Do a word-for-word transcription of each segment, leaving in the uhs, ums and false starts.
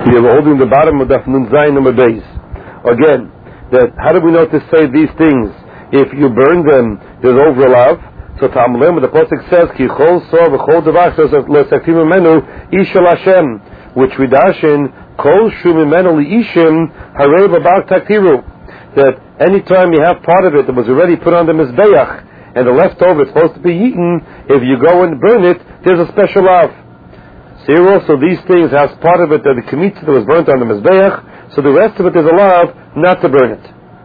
We are holding the bottom of Daf Nun Zayin number base. Again, that how do we know to say these things? If you burn them, there's over love. So Ta'amulim, the Pasuk says, Ki chol sor v'chol devach l'saktim menu ishal Hashem, which we dash in, kol shu mimenu li'ishim harei b'bak taktiru. That any time you have part of it that was already put on the Mizbeach, and the leftover is supposed to be eaten, if you go and burn it, there's a special love. So here also these things has part of it that the Kemitza that was burnt on the Mizbeach, so the rest of it is a love not to burn it.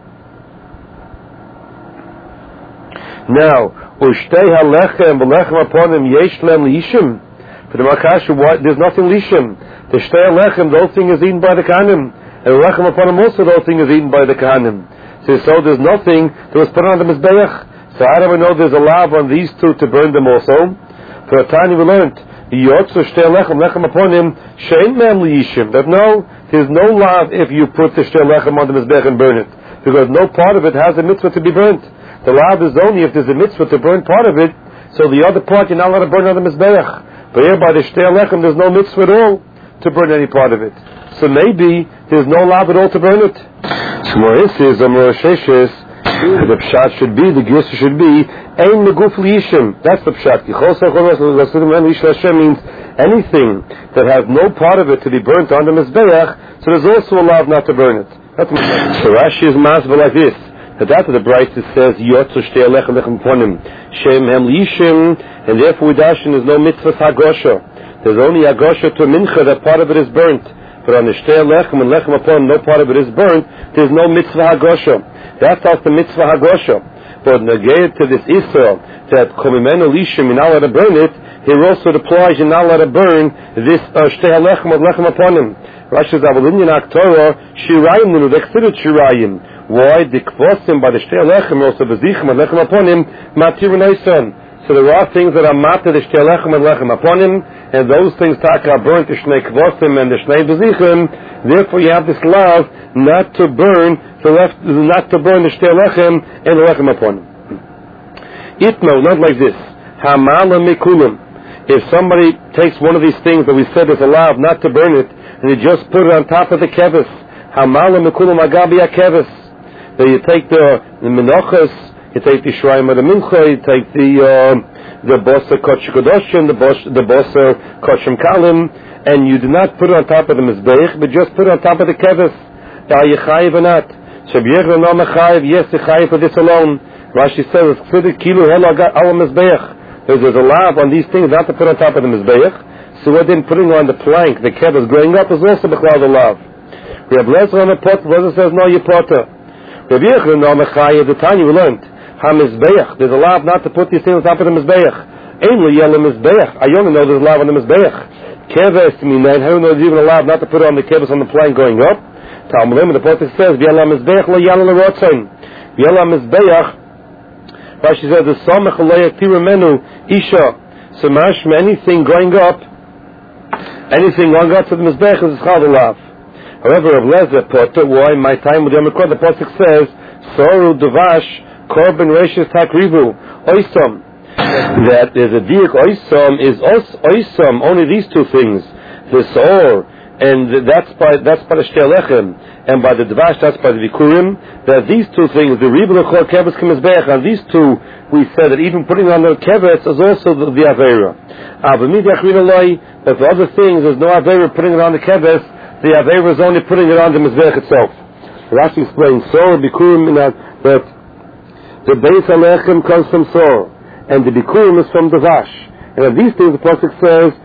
Now, Ushtei halechem v'lechem upon him yesh lem li'ishim. For the Makasha, there's nothing lishim. The Shtei halechem, the whole thing is eaten by the Kahanim. And the lechem upon him also, the whole thing is eaten by the Kahanim. So, so there's nothing that was put on the Mizbeach. So how do we know there's a lav on these two to burn them also? For a time we learned, Yotzu Shtei lechem, lechem upon him, shein mem li'ishim. That no, there's no lav if you put the Shtei lechem on the Mizbeach and burn it. Because no part of it has a mitzvah to be burnt. The lav is only if there's a mitzvah to burn part of it, so the other part you're not allowed to burn on the Mizbeach. But here by the Shtei lechem, there's no mitzvah at all to burn any part of it. So maybe there's no lav at all to burn it. So Moris says, the pshat should be, the gissa should be, ein meguf li'ishim. That's the pshat. Means anything that has no part of it to be burnt on the Mizbeach, so there's also a lav not to burn it. That's so Rashi is masbel like this. That after the Bryce it says Yotzu Shtei Lechem Lechem Ponim Shem Hem Lishim, and therefore we dashin there's no mitzvah hagosha. There's only hagosha to mincha that part of it is burnt. But on the Shtei Lechem and Lechem upon no part of it is burnt. There's no mitzvah hagosha. That's also the mitzvah hagosha. But negate to this Israel that Chomimenu Lishim you're not allowed to burn it. Here also applies you're not allowed to burn this uh, Shtei Lechem and Lechem upon him. Rashi says Avalin Yinak Torah Shirayim Nunu Vexidut Shirayim. Why? The kvosim by the Shtei lechem also bezichem and lechem upon him matir neisan. So there are things that are matir the Shtei lechem and lechem upon him, and those things taka are burnt the shnei kvosim and the shnei bezichem. Therefore, you have this love not to burn the left, not to burn the Shtei lechem and the lechem upon him. Itno, not like this. Hamala mikulim. If somebody takes one of these things that we said is allowed not to burn it, and you just put it on top of the kevis, hamala mikulim agabi kevis. So you take the, the menachas, you take the shrayim of the mincha, you take the uh, the bosa kodesh kodoshim, the bosa the bosa koshim kalim, and you do not put it on top of the mizbeach, but just put it on top of the kevis. Are you chayiv or not? Shabiyech no mechayiv, yes, you chayiv for this alone. Rashi says it's ksidik kilu hela al mizbeach. There's a lav on these things not to put on top of the mizbeach. So what then putting on the plank, the kevis growing up is also b'chlal the lav. We have less on the pot. Lezer says no, you potter. Rabbi Yechon no mechayev. The Tanya we learned hamizbeach. There's a lav not to put these things on top of the mizbeach. Ein lo yel mizbeach. I only know there's a lav on the mizbeach. Keves minayin. How do you know there's even a lav not to put on the keves on the plank going up? Talmudim. The Pasuk says v'yel mizbeach lo yel l'rotzain. V'yel mizbeach. Rashi says the samech lo yaktiru menu isha. So mashma anything going up, anything going up to the mizbeach is chal the lav. However, of Lezer Potter, why my time with Yom Kippur, the Pasuk says, Soru Devash Korban Reishis Takrivu Oisam. That there's a diak Oisam is Oisam. Only these two things, the Soor, and that's by that's by the Shtei lechem, and by the Devash that's by the Vikurim. That these two things, the Ribul Chol Keves Kimizbeach, and these two, we said that even putting on the Keves is also the, the Avera. Avamid Yachrin Eloi, but for other things, there's no Avera putting it on the Keves. The Avera is only putting it on the Mizbeach itself. Rashi explains, Sor, Bikurim, that the Beis HaLechem comes from Sor, and the Bikurim is from Devash. And of these things, the Pasuk says,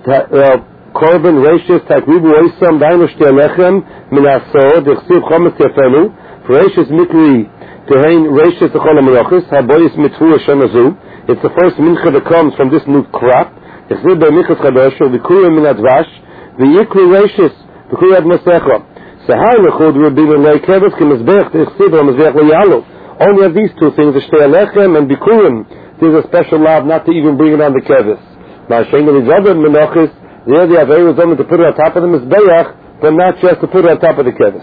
Korban, Reishis, Takribu, Oisam, Dainu, Shtei Lechem, Min HaSor, Dechsiv, Chometz Yafenu, Reishis, Mikri, Tehein, Reishis, Echol HaMelachis, Haboyis, Mithu, Hashem Azu. It's the first mincha that comes from this new crop. Dechsiv, Be'michas Chadosho, Bikurim, Min HaDvash, V'yikri, Reishis, so how lechud Rabbeinu leikeves k'mizbeach t'echsiv ha'mizbeach le'yalu. Only of these two things, the Shtei lechem and Bikurim, there's a special law not to even bring it on the keves. Now, shaying these other menachis, there the Avera is only to put it on top of the mizbeach, but not just to put it on top of the keves.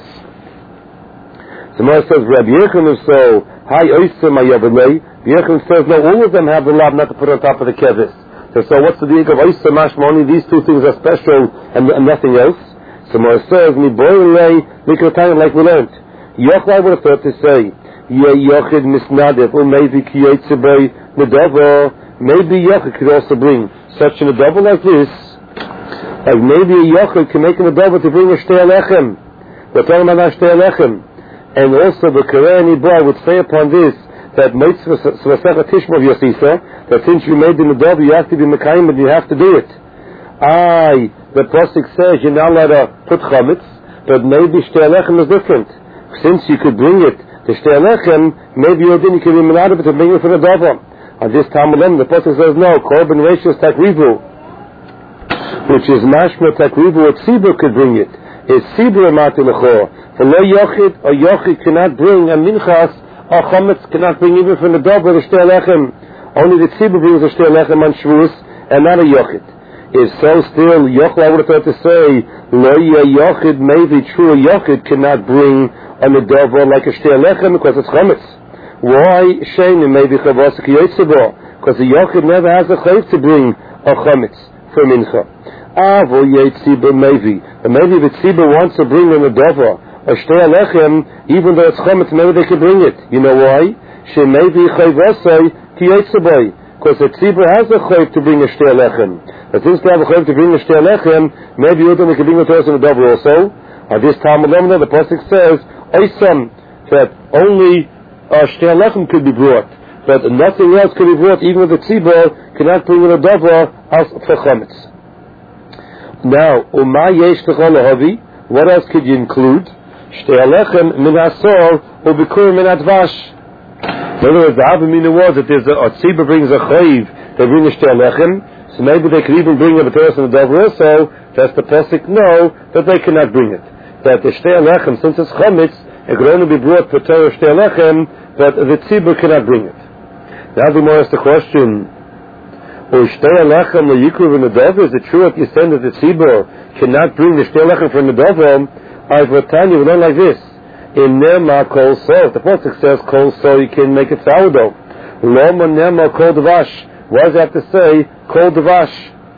So Moshe says, Rabbi Yechon is so high oisem ayavelei. Yechon says, no, all of them have the law not to put it on top of the keves. So, so what's the deal of oisem mashma? Only these two things are special and, and nothing else. So So Mar says, Mi boilei mikotayim, like we learned. Yochai would have thought to say, Ye yochid misnadif, or maybe kiyotzebei nedava. Maybe yochid could also bring such an nedava like this. Like maybe a yochid can make an nedava to bring a shtei alechem. We're talking about a shtei alechem. And also the Korani Bar would say upon this that mitzvah svasach tishma of Yosisa, that since you made the nedava, you have to be mekayim and you have to do it. Aye, the pasuk says you're not allowed to put chametz, but maybe shtei alechem is different. Since you could bring it to shtei alechem, maybe you didn't could be menadab to bring it for the nedava. On this Talmud, the pasuk says no, korban ratios takrivu, which is mashma takrivu, what tzibur could bring it. Is tzibur amati lechor. For lo yochid, or yochid cannot bring a minchas, or chametz cannot bring even from the nedava the shtei alechem. Only the tzibur brings the shtei alechem on shvus, and not a yochid. Is so still, yochid, I would have thought to say, lo yochid, maybe true a yochid cannot bring a nedava like a shtei alechem because it's chametz. Why shame maybe chavas kiyotzebo? Because the yochid never has a chayv to bring a chametz for mincha. Avo yetziba maybe, and maybe the tzibur wants to bring a nedava, a shtei alechem, even though it's chametz, maybe they can bring it. You know why? She maybe chavasay kiyotzebo, because the tzibur has a chayv to bring a shtei alechem. But since they have a chayv to bring a shtei alechem, maybe you don't can bring a person a nedava also. At this time, the pasuk says, "Oisam," that only a shtei alechem could be brought, but nothing else could be brought, even if the tzibur cannot bring a nedava as for chametz. Now, Uma yesh techol lahavi, what else could you include? Shtei alechem min hasor ubikur min advash. In other words, the Avamina was that there's a, a tzibur brings a chayiv, they bring a shtei alechem, so maybe they could even bring a b'teres and a nedava also. Does the pasuk know that they cannot bring it? That the shtei alechem, since it's chametz, it could only be brought for Torah shtei alechem, but the tzibur cannot bring it. Now the more is the question: Or shtei alechem leyikruv in nedava? Is it true if you say that the tzibur cannot bring the shtei alechem for nedava? I've written you learn like this: In nema kol so, the pasuk says kol so you can make it sourdough. Loma nema kol dvash. Why does it have to say kol dvash?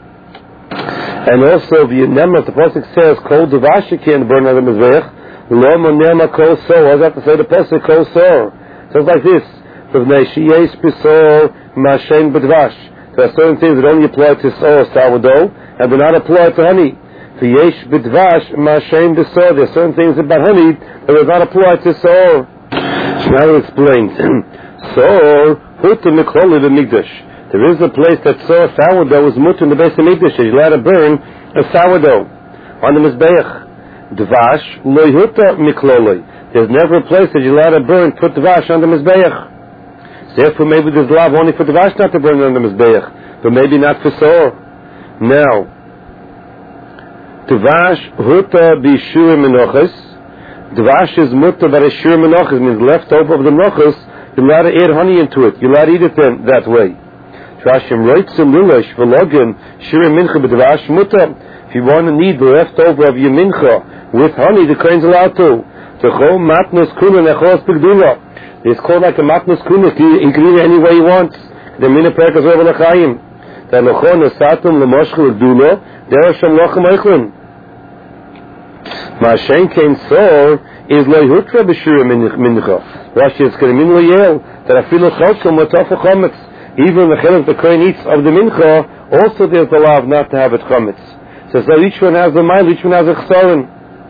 And also the nema, the pasuk says kol dvash you can't burn on the mizbeach. Loma nema kol so. Why does it have to say the pasuk kol so? So it's like this: V'nei sheyes pisor mashen b'dvash. There are certain things that only apply to sourdough and do not apply to honey. V'yesh b'dvash mashen b'sor. There are certain things about honey that do not apply to sour. So now it explains. Sour hutu mikloli b'mikdash. There is a place that sour sourdough is mutter in the base of mikdash. You're allowed to burn a sourdough on the mizbeach. Dvash loy huta mikloli. There's never a place that you're allowed to burn, put dvash on the mizbeach. Therefore, maybe there's law only for dvash not to burn on the mizbeach, but maybe not for sour. Now, dvash huta b'shur menochas. Dvash is muta but a shur menochas means left over of the menochas. You're allowed to add honey into it. You're allowed to eat it then that way. Trashim roitzim lilash v'login shur mincha b'dvash muta. If you want to knead the leftover of your mincha with honey, the kohen's allowed to. Techol matnos kuna nechos pigdula. It's called like a matnos kuna. You can eat it any way you want. The mina perkas over l'chaim. The lechon esatum lemoshchel dula. There are some lochem eichlin. Ma'ashen kein sor is loyhutra b'shura mincha. Rashi is keremin loyel that afilu chalkom l'tofu chametz. Even the chelik the kohen eats of the mincha, also there's the law of not to have it chametz. So, so each one has a mile, each one has a chesaron.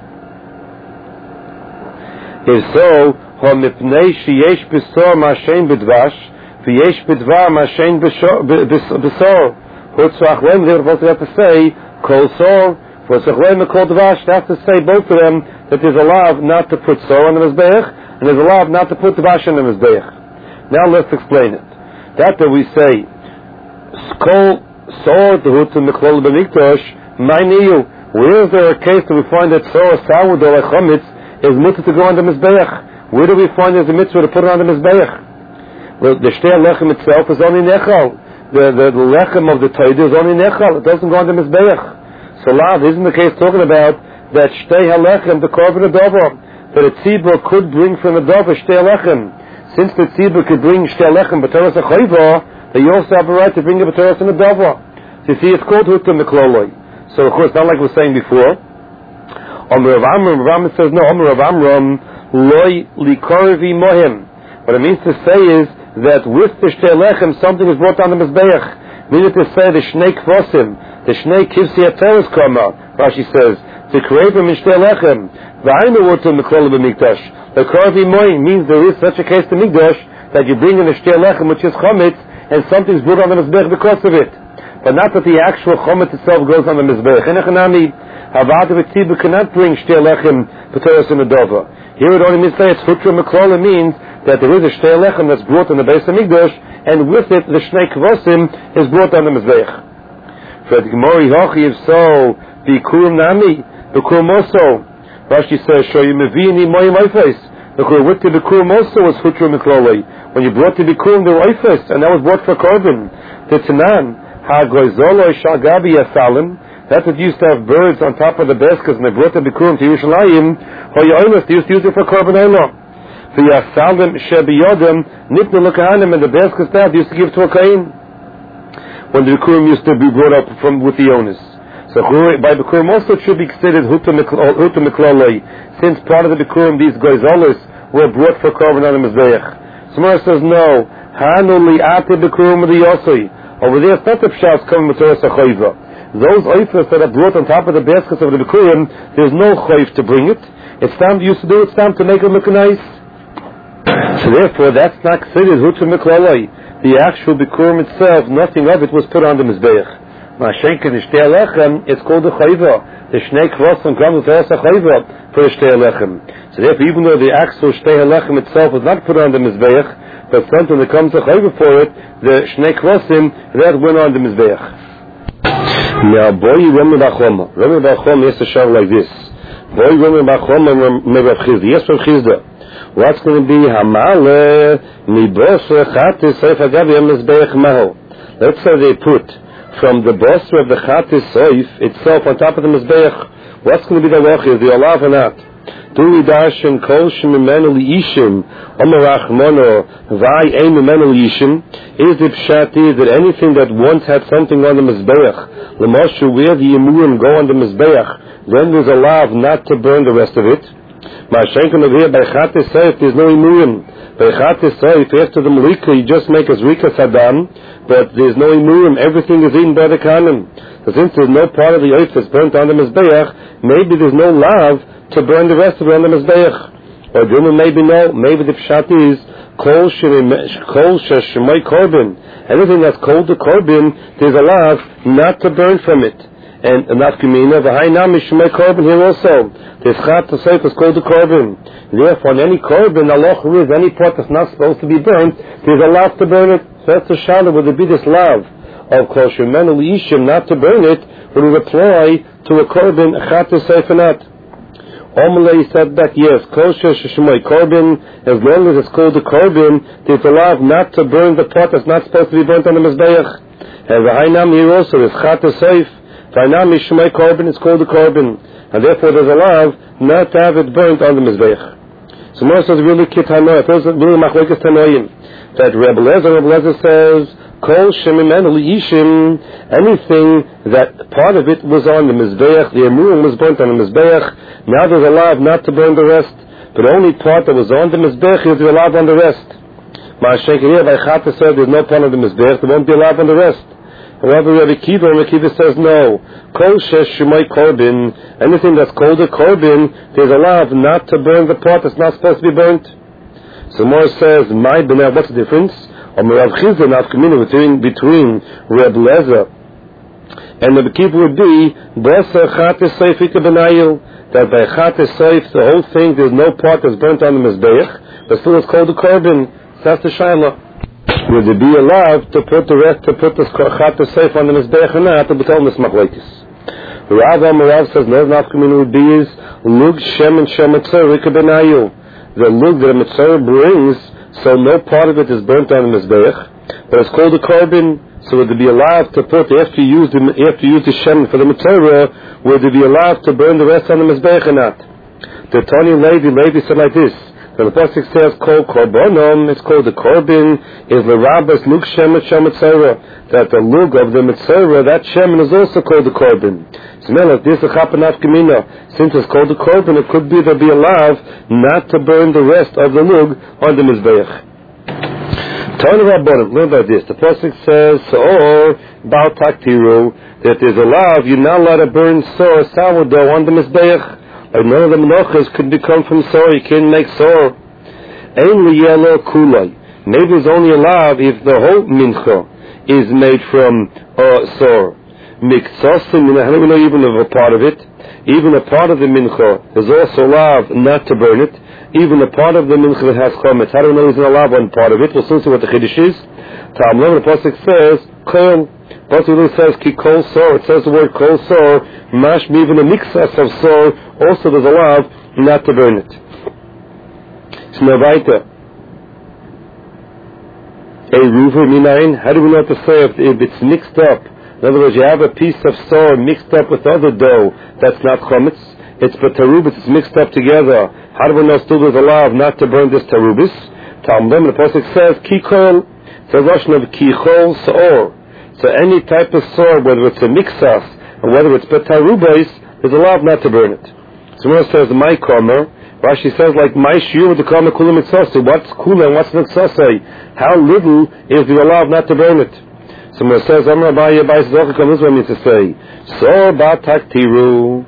If so, ha'mipnei sheyesh b'sor ma'ashen b'dvash, v'yesh b'dvar ma'ashen b'sor. Hutzachleim, they're supposed to have to say, kol sor, hutzachleim and kol dvash, they have to say both of them, that there's a law of not to put sor on the mizbeach, and there's a law of not to put dvash on the mizbeach. Now let's explain it. That that we say, kol sor, the hutzah miklol b'miktosh, ma'niyu. Where is there a case that we find that sor, sourdough, like chametz, is mitzvah to go on the mizbeach? Where do we find there's a mitzvah to put it on the mizbeach? Well, the shtei lechem itself is only nechal. The, the, the lechem of the toidah is only nechal. It doesn't go on the mizbeach. So lav isn't the case talking about that shtei halechem, the korban adova, that a tzibur could bring from the adova shtei lechem. Since the tzibur could bring shtei lechem b'teres achayva, they also have a right to bring a b'teres and adova. So you see, it's called hutam mikloloi. So of course, not like we were saying before. Omer Rav Amram, Rav Amram says no. Omer Rav Amram loy likorvi mohim. What it means to say is that with the shtei lechem something is brought on the mizbeach. Meaning to say the shnei kvosim, the shnei kivsi ateres kama. Rashi says to create them in shtei lechem. V'aynu utu mikol b'mikdash. The korvi mohim means there is such a case to mikdash that you bring in the shtei lechem which is chometz and something's brought on the mizbeach because of it. But not that the actual chometz itself goes on the mizbeach. Enechanami, Havada v'tzibu cannot bring shtei lechem p'toros in the dova. Here it only means that it's hutra miklola means that there is a shtei lechem that's brought on the base of mikdash, and with it the shnei kvosim is brought on the mizbeach. For the Gemara Hochi, if so, bikurim nami, bikurim also. Rashi says, show you mevini moyim oifes. Because with the bikurim also was hutra miklola. When you brought the bikurim, they were oifes, and that was brought for korban. The tanan. That's what used to have birds on top of the baskets, and they brought the bikurim to Yerushalayim. They used to use it for korban olah. The yasalim shebiyodem nitnu l'kahanim, and the baskets that they used to give to a kain when the bikurim used to be brought up from with the owners. So by bikurim also it should be considered huta miklaloi, since part of the bikurim these goizolos were brought for korban on the mizbeach. Somewhere says no. Hanu li'ate bikurim the yosoi. Over there, it's not the pshas coming with Torah Chayva. Those oifers that are brought on top of the baskets of the bikurim, there's no chayv to bring it. It's time to used to do it. It's time to make it look nice. So therefore, that's not considered hutra miklaloi. The actual bikurim itself, nothing of it was put on the mizbeach. Mashenkin the shtei lechem, it's called the chayva. The shnei kvosim comes with Torah Chayva for the shtei lechem. So therefore, even though the actual shtei lechem itself was not put on the mizbeach, but something that comes to chayva for it, the shnei kvosim, that went on the mizbeach. Now, boy, Rami Bachoma. Rami Bachoma has to show like this. Boy, Rami Bachoma, Rav Chizda. Yes, Rav Chizda. What's going to be Hamale Mibosra Chatis Seif Agavi Mizbeach Maho? Let's say they put from the bosra of the Chatis Seif itself on top of the mizbeach. What's going to be the wachir? The olav or not? Duri darshan kol shemimenu liishim omerachmono vai ein mimenu liishim. Is the pshati that anything that once had something on the mizbeach, lemoshu where the yemurim go on the mizbeach, then there's a law not to burn the rest of it. Ma'ashenken over here by chatis seif there's no yemurim. By chatis seif after the malika you just make as rika sadam, but there's no yemurim. Everything is eaten by the kanim. So since there's no part of the earth that's burnt on the mizbeach, maybe there's no law to burn the rest of it on the mizbeach. Or maybe no, maybe the pshat is kol shemay korban. Anything that's called the korban, there's a law not to burn from it. And nafkamina v'hainam shemay korban here also. There's chat to say it's called the korban. Therefore, on any korban, Allah is any part that's not supposed to be burnt, there's a law to burn it. So that's the shalom. Would there be this law of kol shemenu liishim not to burn it? Would it apply to a korban chat to say for not? Omelay said back, yes, kosher sheshmoy korban, as long as it's called a korban, there's a law not to burn the part that's not supposed to be burnt on the mizbeach. And the hainam here also is chat seif. Hainam is shmoy korban, it's called a korban, and therefore there's a law not to have it burnt on the mizbeach. So more says really kit hanoy. It was really machlokes tanoim that Rebbe Lezer, Rebbe Lezer says kol shemimenu liishim, anything that part of it was on the mizbeach, the emurim was burnt on the mizbeach. Now there's a law not to burn the rest, but only part that was on the mizbeach is allowed on the rest. Ma'ashenken here by Chata said there's no part of the mizbeach, there won't be allowed on the rest. However, Rabbi Kiva, Rabbi Kiva says no. Kol shesh shemay korban, anything that's called a korban, there's a law not to burn the part that's not supposed to be burnt. So more says, my b'nei, what's the difference? Or Rav Chizda nafkamina between between Reb Lezer and the Kiva would be B'asa Chatis Seif Ika B'nayil, that by Chatis Seif the whole thing there's no part that's burnt on the mizbeach, but still it's called a korban. So that's the shaila. Would it be allowed to put the rest to put the Chatis Seif on the mizbeach or not? To be told this machlokes. Rav Amarav says no nafkamina would be is Lug Shem and Shem Mitzvah Ika B'nayil. The lug that a mitzvah brings, so no part of it is burnt on the mizbeach, but it's called a korban. So would it be allowed to put after you use the after you use the shem for the mitzvah? Would it be allowed to burn the rest on the mizbeach or not? The Tony Levi Levi said like this: the pasuk says kol korbanom, it's called the korban, is the rabbis lug shem shem mitzvah. That the lug of the mitzvah, that shem is also called the korban. Smell it. This is a chapanaf gemina. Since it's called a korban, it could be there'll be a lav not to burn the rest of the lug on the mizbeach. Tell Rabbanim, learn about this. The pasuk says, "Or bal taktiru," that there's a lav you're not allowed to burn sor sourdough on the mizbeach. Like none of the menachos could become from sor. You can't make sor. Ein liyelo kulay. Maybe there's only a lav if the whole mincha is made from uh, sor. Miksosim, how do we know even of a part of it? Even a part of the mincha is also lav not to burn it. Even a part of the mincha that has chometz. How do we know he's not allowed one part of it? We'll soon see what the chiddush is. Tam Lev, the pasuk says, kol. Pasuk says, ki kol sor. It says the word kol sor. Mash, even a mixas of sor. Also there's a lav not to burn it. So now weiter. A ruver minayin. How do we know what to say if, if it's mixed up? In other words, you have a piece of sor mixed up with other dough that's not chometz. It's but tarubis, it's mixed up together. How do we know still there's a law not to burn this tarubis? Talmud, the pasuk says, kikol, it's a version of kichol sor. So any type of sor, whether it's a mixas, or whether it's but tarubis, there's a law not to burn it. So when it says, my komer, Rashi says, like, my shiur with the komer kulam mitzosei. What's kula and what's mitzosei? How little is the law not to burn it? So when it says, Amar Abaye, Abaye says, okay, come this way means to say, sor ba taktiru.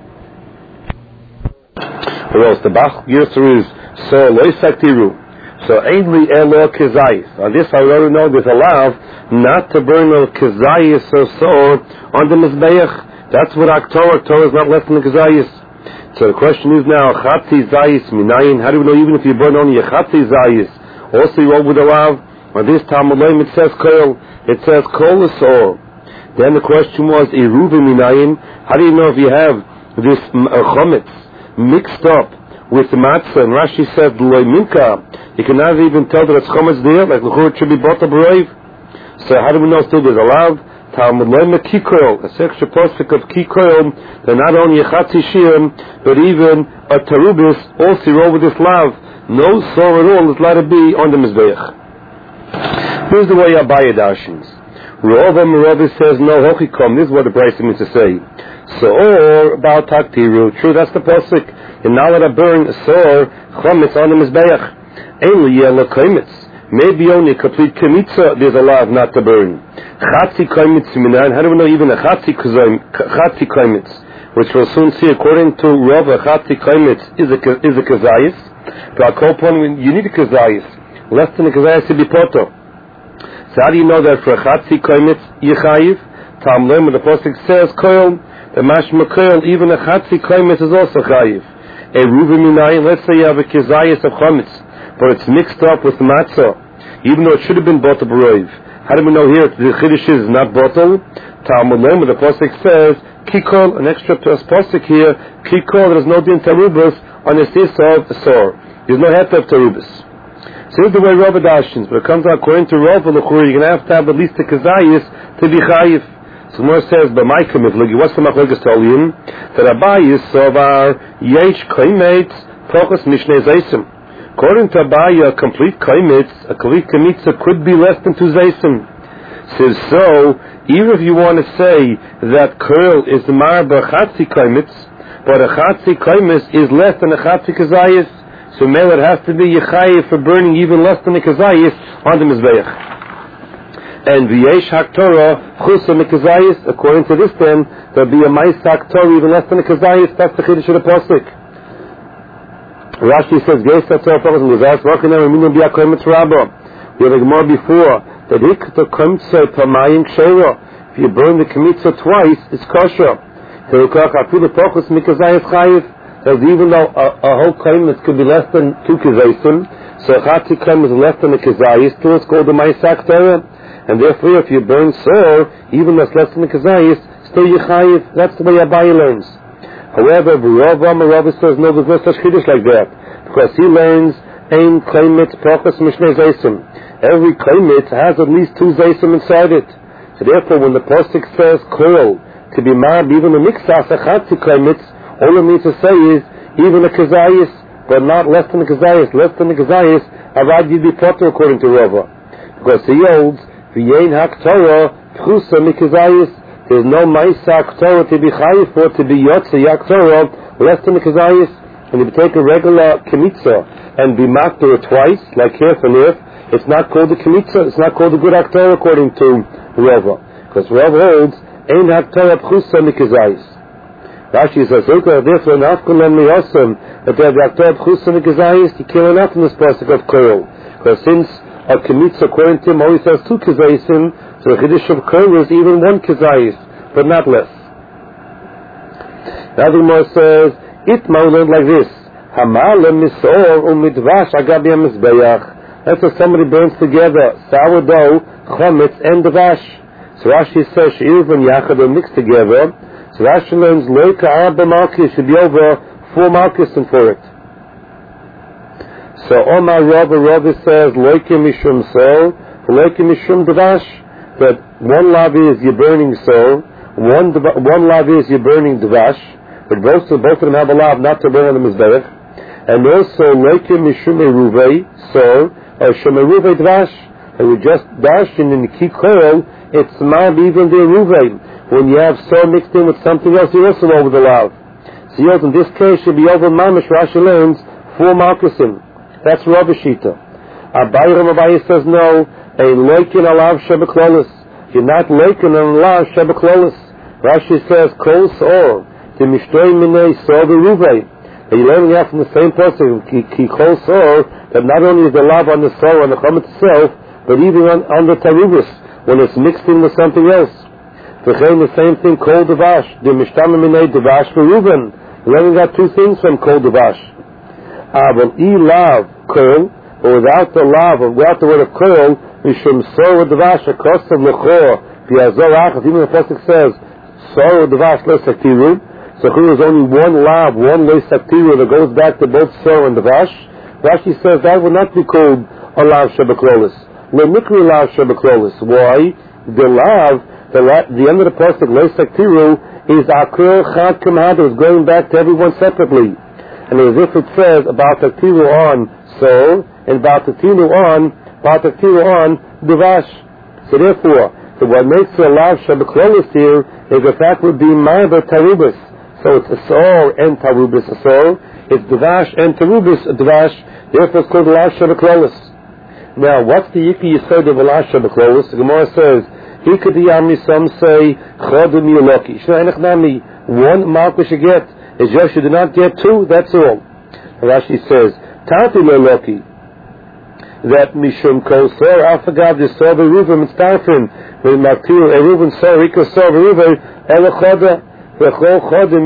Or else the Bach Yisr is so loisaktiru. So ainly elo kezayis. On this I already know there's a law not to burn a kezayis or so on the mizbeach. That's what Aktorah, Torah is not less than a kezayis. So the question is now, chatzi zayis minayin. How do we know even if you burn only a chatzi zayis, also you over the law? On this Talmud it says kol. It says kol asor. Then the question was iruv minayin. How do you know if you have this uh, chometz mixed up with the matzah, and Rashi said loy minka, you cannot even tell that it's chometz there, like the it should be bought up brave. So how do we know still there's a lav? Talmud loy kikoil, a extra postic of kikoil, they're not only a chatzi shirim, but even a tarubis also roll with this lav. No sor at all is allowed to be on the mizbeach. Here's the way Abaye darshins. Rova Merova says no hochikom. This is what the Brisa means to say. So or about taktiru. True, that's the pasuk. And now that I burn sor chometz on the mizbeach. Ainly yellow chometz. Maybe only a complete kemitza there's a law not to burn. Chatzi chometz minan. How do we know even a chatzi chatzi chometz, which we'll soon see according to Rova, chatzi chometz is a is a kazayis. But I'll call you need a kazayis. Less than a kazayis to be poto. So how do you know that for a chatzi koimitz yichayiv? Talmud, when the pasuk says koil, the mashma koil, even a chatzi koimitz is also chayiv. A ruven minayin, let's say you have a kizayis of chometz, but it's mixed up with matzah, even though it should have been bottle b'roiv. How do we know here the chiddush is not bottle? Talmud, when the pasuk says kikol, an extra pasuk here, kikol, there's no din tarubas on the sisa of sor. There's no head of tarubas. So here's the way Rava dashins, but it comes out according to Rava, you're going to have to have at least a kazayis to be chayiv. So Mor says, but my commitment, what's the machlokes tell you? That Abaye sovar yesh kaimetz tochas mishnei zaysim. According to Abaye, a complete kaimetz, a complete kemitza could be less than two zaysim. Says so, even if you want to say that curl is the marba chatzi kaimetz, but a chatzi kaimetz is less than a chatzi kazayis. So male it has to be yechayiv for burning even less than a kazayis on the mizbeach. And v'yesh haktorah chusa mikazayis. According to this, then there'll be a mais haktorah even less than a kazayis. That's the chiddush of the pasuk. Rashi says, "Geis hatorah focus on the verse. Walking there, we mean be a komitz rabba." We have a gemara before that hikta komitza pamayim kshera. If you burn the komitza twice, it's kosher. So you call afilu focus mikazayis chayiv. Because even though a, a whole kaimitz could be less than two kazaysim, so a chatzi kaimitz is less than a kazayis, still it's called a maisak Torah. And therefore, if you burn sor, even though it's less than a kazayis, still yichayiv. That's the way Abaye learns. However, Rava Merava says no, there's no such chiddush like that, because he learns ein kaimitz prochas mishnei zaysim. Every kaimitz has at least two zaysim inside it. So therefore, when the pasuk says kol to be mab, even a mixas a chatzi kaimitz, all it means to say is, even a kazayis, but not less than a kazayis, less than a kazayis, avad yid be potter according to Rava. Because he holds, v'yein hak Torah, pchusa mi kazayis, There's no Ma'isa Torah to be chayiv for, to be Yotze Yak Torah, less than the Kazayis. And if you take a regular Kemitza and be makter it twice, like here for Nif, it's not called a Kemitza, it's not called a good Aktorah according to Rava. Because Rava holds, Ein Aktorah Pchusa Mikazayis. Rashi says, therefore, Nafkun Len Miyosem, that they have the Aktorah Pchusa Mikazayis, you kill enough in this pasuk of Korel. Because since a Kemitza according to him always has two Kazayisim, so the Chiddush of Korel is even one Kazayis, but not less. The other more says, Itma learned like this: Hamalem misor umidvash agabi hamizbeach. That's if somebody burns together sourdough, chometz, and dvash. So Rashi says she'ir and yachad are mixed together. So Rashi learns loika arba malkis should be over four malkis for it. So Omar Rabba Rabba says loika mishum sol, loika mishum dvash. That one lavi is your burning soul, one one lavi is your burning dvash. But both, both of them have a law not to burn on the Mizbeach. And also, Leikim Mishum Eruvei, so, or Shum Eruvei Dvash. And we just dashed in the Kikol, it's Mab even the Eruvei. When you have so mixed in with something else, you're also over the law. So, yes, in this case, should be over Mamish, Rashi learns, four Malkusim. That's Rabbi Shita. Abayi Ramabayi says no, a Leikin Alav Shebeklolis. You're not Leikin Alav Shebeklolis. Rashi says, Kol Sor. The Mishtoi Minei Sor Beruvei. And you're learning out from the same person, Ki Kol Sor, that not only is the love on the Sor, on the Chomet itself, but even on, on the Tarubus, when it's mixed in with something else. V'chein the same thing, Kol Devash. The Mishtama Minei Devash Beruven. You're learning out two things from Kol Devash. Aval I Lav Kol, but without the love, without the word of Kol, Mishum Sor Devash, a cost of Lechor, Piazor Achat, even the Pasuk says, Sor Devash Lo Saktiru. So here is only one lav, one lay saktiru that goes back to both Sor and Devash. Rashi says that would not be called a lav shebeklolis. Le mikri lav shebeklolis. Why? The lav, the, la, the end of the pasuk, lay saktiru, is akur chad kamad, is going back to everyone separately. And as if it says about saktiru on Sor, and about saktiru on, about saktiru on Devash. So therefore, so what makes a lav shebeklolis here is the fact would be ma'aber tarubis. So it's a Sor and Tarubis a Sor. It's Devash and Tarubis a Devash. Therefore it's called Lav Shebeklolis. Now, what's the Yiki Yisod of Lav Shebeklolis? The Gemara says, Hikadiyami, some say, Chodim Yuloki. Shnei one malchus you get. It's just you do not get two, that's all. Rashi says, Tati Yuloki. That Mishum Kol Sor, Afagav, the Sor Beruvim, it's Tarfim. When Maktir, Eruvim Sor, Riko Sor Beruvim, Elochoda. You only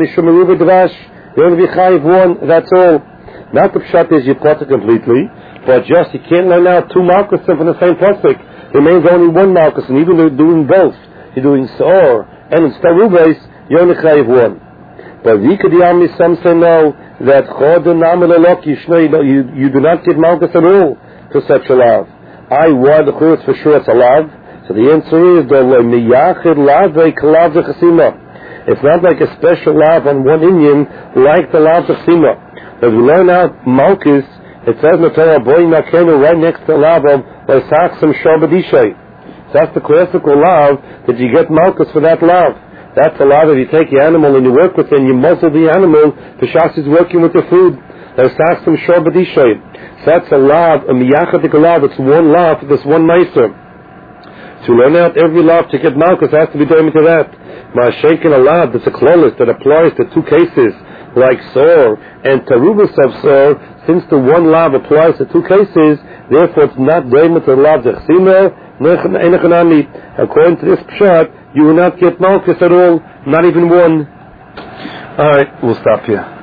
be chayiv one, that's all. Not the pshat is you plot it completely, but just you can't learn out two malchus from the same pasuk. It remains only one malchus, and even though you're doing both, you're doing Sor and it's Tarubes, you only chayiv one. But Vikadiyami, some say no, that Chodem Namel Elok, you you do not get malchus at all to such a lav. I why the church for sure it's a lav. So the answer is the miyachid lav kalav chasima. It's not like a special lav on one Indian like the lav of Sima. As we learn out Malchus, it says in the Torah, Boy Nakenu, right next to the lav of Lesachsim Shabadishay. That's the classical lav that you get Malchus for that lav. That's the lav that you take the animal and you work with it and you muzzle the animal. The Shas is working with the food. Lesachsim Shabadishay. So that's a lav, a miyachadik lav. It's one lav for this one meiser. To learn out every lav to get Malchus has to be doing to that. Ma'ashenkin a lav that's a klolis that applies to two cases like Sor and Tarubis of Sor. Since the one lav applies to two cases, therefore it's not doing to the lav dechsima. According to this pshat, you will not get Malchus at all, not even one. All right, we'll stop here.